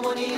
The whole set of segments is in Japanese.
共に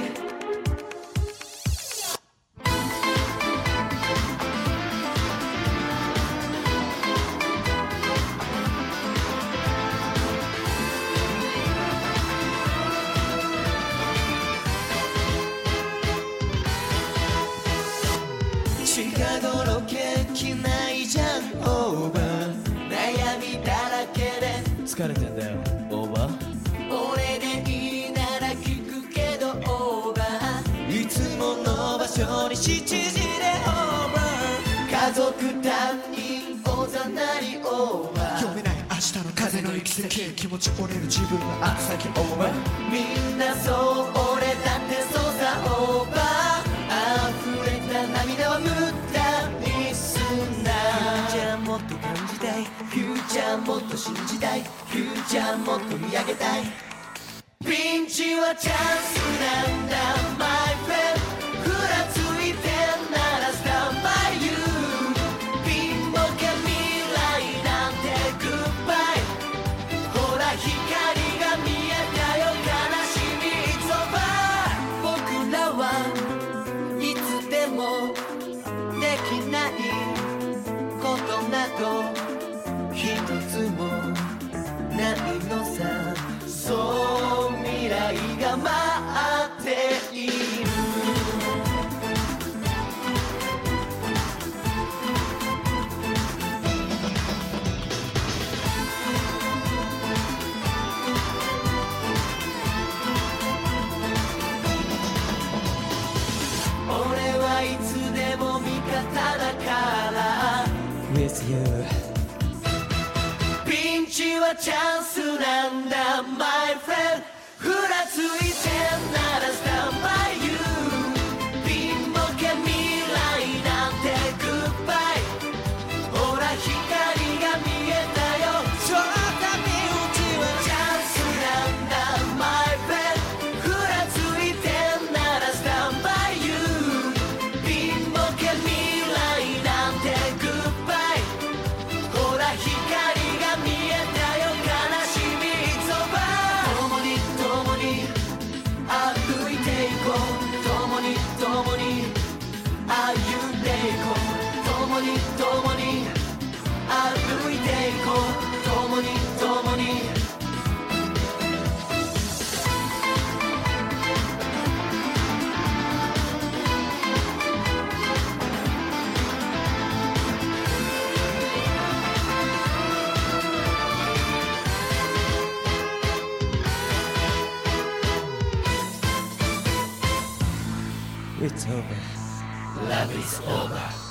近頃景気ないじゃんオーバー悩みだらけで疲れてんだよオーバー。 俺でいいなら聞くけどオーバーいつもの場所に7時でオーバー家族担任おざなりオーバー読めない明日の風の行き先気持ち折れる自分は後先オーバーみんなそう俺だってそうさオーバー溢れた涙は無駄にすんなフューチャーもっと感じたいフューチャーもっと信じたいフューチャーもっと見上げたいピンチはチャンスなんだ My friend ふらついてんなら Stand by you 貧乏か未来なんて Goodbye ほら光が見えたよ悲しみ It's over 僕らはいつでもできないことなど一つもないのさそう未来が待っている俺はいつでも味方だから With you ピンチはチャンスなんだ My friend ふらついてんなら Stand by you 貧乏か未来なんて Goodbye ほら光が見えたよそうだ身内はチャンスなんだ My friend ふらついてんなら Stand by you 貧乏か未来なんて Goodbye ほら光が見えたよ悲しみ It's over 共に共に歩いていこう共に共に歩んでいこう共に共に歩いていこう共に共に It's over Love is over